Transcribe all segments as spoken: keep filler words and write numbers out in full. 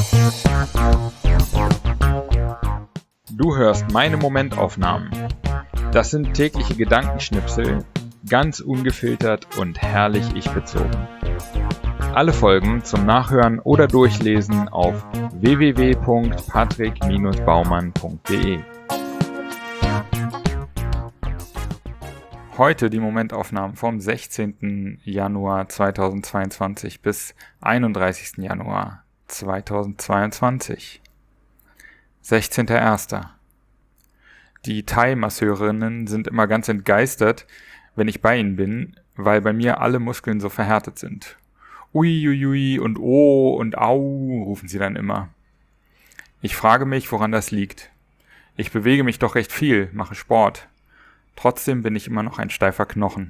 Du hörst meine Momentaufnahmen. Das sind tägliche Gedankenschnipsel, ganz ungefiltert und herrlich ich-bezogen. Alle Folgen zum Nachhören oder Durchlesen auf w w w punkt patrick Bindestrich baumann punkt d e. Heute die Momentaufnahmen vom sechzehnten Januar zweitausendzweiundzwanzig bis einunddreißigsten Januar zweitausendzweiundzwanzig. sechzehnter erster Die Thai-Masseurinnen sind immer ganz entgeistert, wenn ich bei ihnen bin, weil bei mir alle Muskeln so verhärtet sind. Uiuiui und oh und au, rufen sie dann immer. Ich frage mich, woran das liegt. Ich bewege mich doch recht viel, mache Sport. Trotzdem bin ich immer noch ein steifer Knochen.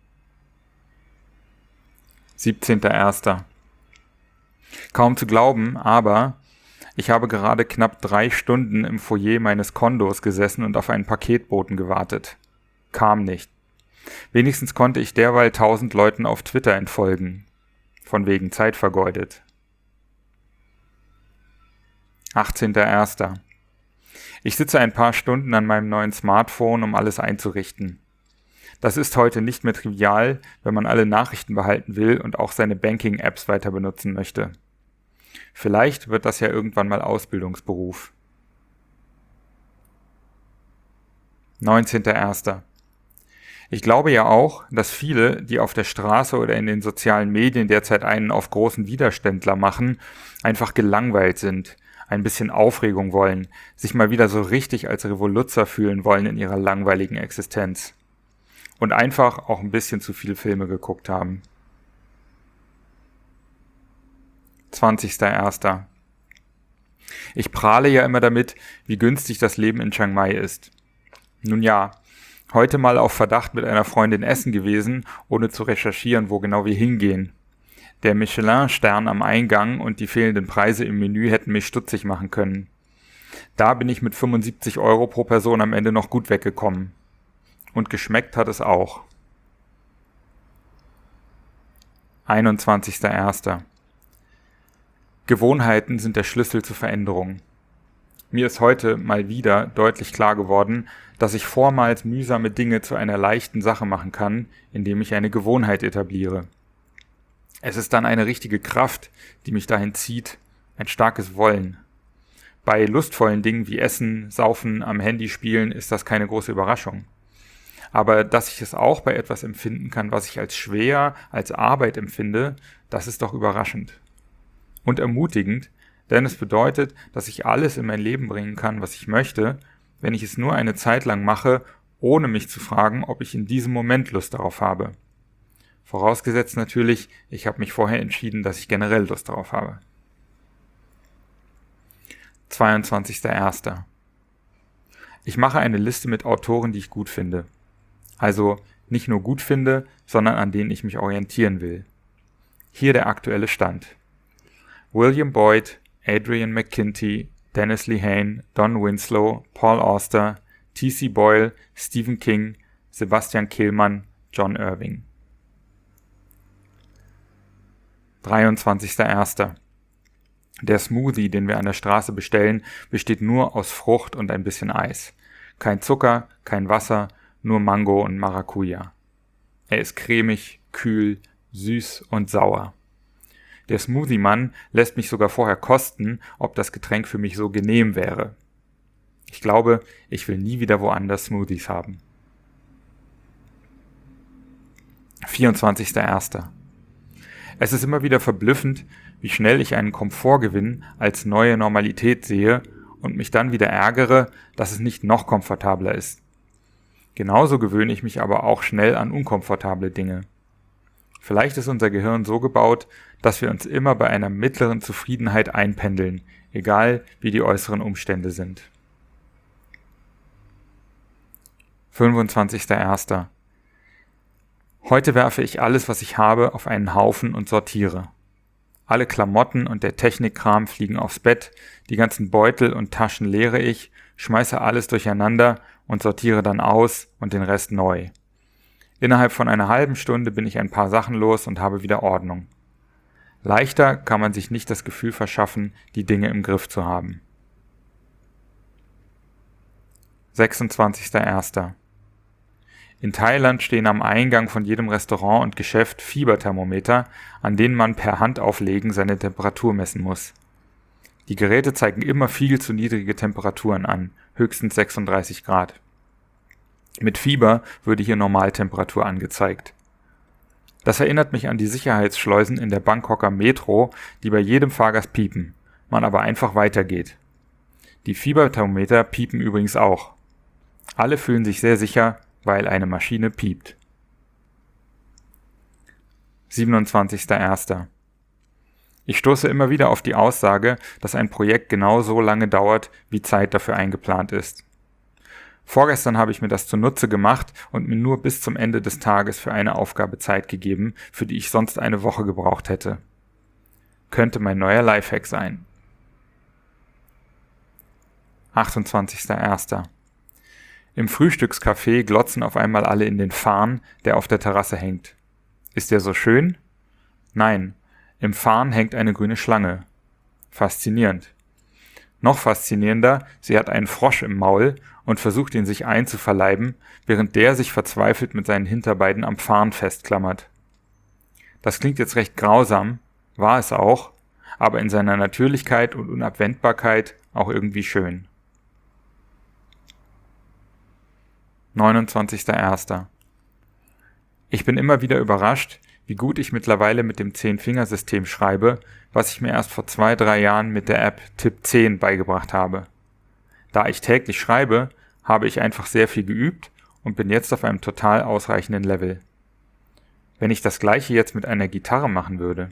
siebzehnter erster Kaum zu glauben, aber ich habe gerade knapp drei Stunden im Foyer meines Kondos gesessen und auf einen Paketboten gewartet. Kam nicht. Wenigstens konnte ich derweil tausend Leuten auf Twitter entfolgen. Von wegen Zeit vergeudet. achtzehnter erster Ich sitze ein paar Stunden an meinem neuen Smartphone, um alles einzurichten. Das ist heute nicht mehr trivial, wenn man alle Nachrichten behalten will und auch seine Banking-Apps weiter benutzen möchte. Vielleicht wird das ja irgendwann mal Ausbildungsberuf. neunzehnter erster Ich glaube ja auch, dass viele, die auf der Straße oder in den sozialen Medien derzeit einen auf großen Widerständler machen, einfach gelangweilt sind, ein bisschen Aufregung wollen, sich mal wieder so richtig als Revoluzer fühlen wollen in ihrer langweiligen Existenz. Und einfach auch ein bisschen zu viele Filme geguckt haben. zwanzigster erster Ich prahle ja immer damit, wie günstig das Leben in Chiang Mai ist. Nun ja, heute mal auf Verdacht mit einer Freundin essen gewesen, ohne zu recherchieren, wo genau wir hingehen. Der Michelin-Stern am Eingang und die fehlenden Preise im Menü hätten mich stutzig machen können. Da bin ich mit fünfundsiebzig Euro pro Person am Ende noch gut weggekommen. Und geschmeckt hat es auch. einundzwanzigster erster Gewohnheiten sind der Schlüssel zur Veränderung. Mir ist heute mal wieder deutlich klar geworden, dass ich vormals mühsame Dinge zu einer leichten Sache machen kann, indem ich eine Gewohnheit etabliere. Es ist dann eine richtige Kraft, die mich dahin zieht, ein starkes Wollen. Bei lustvollen Dingen wie Essen, Saufen, am Handy spielen ist das keine große Überraschung. Aber dass ich es auch bei etwas empfinden kann, was ich als schwer, als Arbeit empfinde, das ist doch überraschend. Und ermutigend, denn es bedeutet, dass ich alles in mein Leben bringen kann, was ich möchte, wenn ich es nur eine Zeit lang mache, ohne mich zu fragen, ob ich in diesem Moment Lust darauf habe. Vorausgesetzt natürlich, ich habe mich vorher entschieden, dass ich generell Lust darauf habe. zweiundzwanzigster erster Ich mache eine Liste mit Autoren, die ich gut finde. Also nicht nur gut finde, sondern an denen ich mich orientieren will. Hier der aktuelle Stand. William Boyd, Adrian McKinty, Dennis Lehane, Don Winslow, Paul Auster, T C Boyle, Stephen King, Sebastian Kehlmann, John Irving. dreiundzwanzigster erster Der Smoothie, den wir an der Straße bestellen, besteht nur aus Frucht und ein bisschen Eis. Kein Zucker, kein Wasser, nur Mango und Maracuja. Er ist cremig, kühl, süß und sauer. Der Smoothie-Mann lässt mich sogar vorher kosten, ob das Getränk für mich so genehm wäre. Ich glaube, ich will nie wieder woanders Smoothies haben. vierundzwanzigster erster Es ist immer wieder verblüffend, wie schnell ich einen Komfortgewinn als neue Normalität sehe und mich dann wieder ärgere, dass es nicht noch komfortabler ist. Genauso gewöhne ich mich aber auch schnell an unkomfortable Dinge. Vielleicht ist unser Gehirn so gebaut, dass wir uns immer bei einer mittleren Zufriedenheit einpendeln, egal wie die äußeren Umstände sind. fünfundzwanzigster erster Heute werfe ich alles, was ich habe, auf einen Haufen und sortiere. Alle Klamotten und der Technikkram fliegen aufs Bett, die ganzen Beutel und Taschen leere ich, schmeiße alles durcheinander und sortiere dann aus und den Rest neu. Innerhalb von einer halben Stunde bin ich ein paar Sachen los und habe wieder Ordnung. Leichter kann man sich nicht das Gefühl verschaffen, die Dinge im Griff zu haben. sechsundzwanzigster erster In Thailand stehen am Eingang von jedem Restaurant und Geschäft Fieberthermometer, an denen man per Handauflegen seine Temperatur messen muss. Die Geräte zeigen immer viel zu niedrige Temperaturen an, höchstens sechsunddreißig Grad. Mit Fieber würde hier Normaltemperatur angezeigt. Das erinnert mich an die Sicherheitsschleusen in der Bangkoker Metro, die bei jedem Fahrgast piepen, man aber einfach weitergeht. Die Fieberthermometer piepen übrigens auch. Alle fühlen sich sehr sicher, weil eine Maschine piept. siebenundzwanzigster erster Ich stoße immer wieder auf die Aussage, dass ein Projekt genau so lange dauert, wie Zeit dafür eingeplant ist. Vorgestern habe ich mir das zunutze gemacht und mir nur bis zum Ende des Tages für eine Aufgabe Zeit gegeben, für die ich sonst eine Woche gebraucht hätte. Könnte mein neuer Lifehack sein. achtundzwanzigster erster Im Frühstückscafé glotzen auf einmal alle in den Farn, der auf der Terrasse hängt. Ist der so schön? Nein, im Farn hängt eine grüne Schlange. Faszinierend. Noch faszinierender, sie hat einen Frosch im Maul und versucht ihn sich einzuverleiben, während der sich verzweifelt mit seinen Hinterbeinen am Farn festklammert. Das klingt jetzt recht grausam, war es auch, aber in seiner Natürlichkeit und Unabwendbarkeit auch irgendwie schön. neunundzwanzigster erster Ich bin immer wieder überrascht, wie gut ich mittlerweile mit dem Zehn-Fingersystem schreibe, was ich mir erst vor zwei, drei Jahren mit der App Tipp zehn beigebracht habe. Da ich täglich schreibe, habe ich einfach sehr viel geübt und bin jetzt auf einem total ausreichenden Level. Wenn ich das gleiche jetzt mit einer Gitarre machen würde.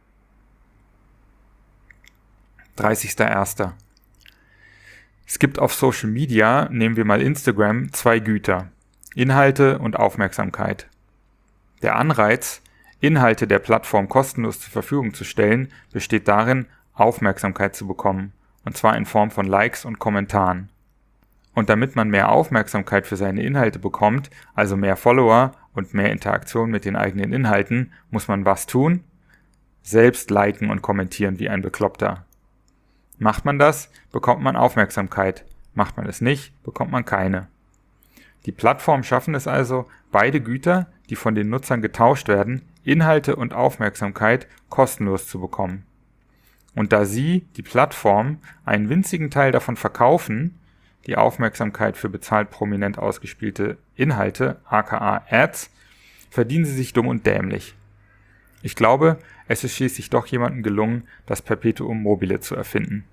dreißigster erster Es gibt auf Social Media, nehmen wir mal Instagram, zwei Güter: Inhalte und Aufmerksamkeit. Der Anreiz, Inhalte der Plattform kostenlos zur Verfügung zu stellen, besteht darin, Aufmerksamkeit zu bekommen, und zwar in Form von Likes und Kommentaren. Und damit man mehr Aufmerksamkeit für seine Inhalte bekommt, also mehr Follower und mehr Interaktion mit den eigenen Inhalten, muss man was tun? Selbst liken und kommentieren wie ein Bekloppter. Macht man das, bekommt man Aufmerksamkeit. Macht man es nicht, bekommt man keine. Die Plattformen schaffen es also, beide Güter, die von den Nutzern getauscht werden, Inhalte und Aufmerksamkeit, kostenlos zu bekommen. Und da sie, die Plattform, einen winzigen Teil davon verkaufen, die Aufmerksamkeit für bezahlt prominent ausgespielte Inhalte, aka Ads, verdienen sie sich dumm und dämlich. Ich glaube, es ist schließlich doch jemandem gelungen, das Perpetuum mobile zu erfinden.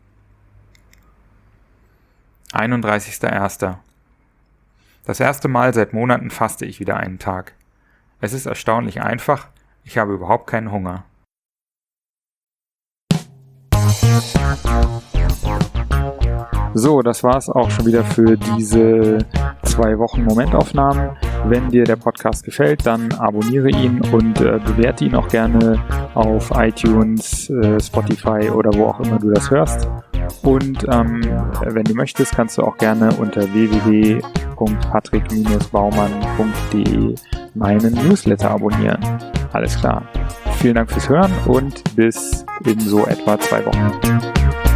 einunddreißigster erster Das erste Mal seit Monaten faste ich wieder einen Tag. Es ist erstaunlich einfach, ich habe überhaupt keinen Hunger. So, das war's auch schon wieder für diese zwei Wochen Momentaufnahmen. Wenn dir der Podcast gefällt, dann abonniere ihn und äh, bewerte ihn auch gerne auf iTunes, äh, Spotify oder wo auch immer du das hörst. Und ähm, wenn du möchtest, kannst du auch gerne unter w w w punkt patrick baumann punkt d e meinen Newsletter abonnieren. Alles klar. Vielen Dank fürs Hören und bis in so etwa zwei Wochen.